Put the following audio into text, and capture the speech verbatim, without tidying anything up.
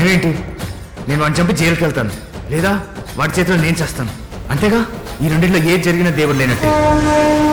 భయం ఏంటి? నేను వాడిని చంపి జైలుకి వెళ్తాను, లేదా వాడి చేతిలో నేను చేస్తాను, అంతేగా. ఈ రెండింటిలో ఏది జరిగినా దేవుడు లేనట్టే.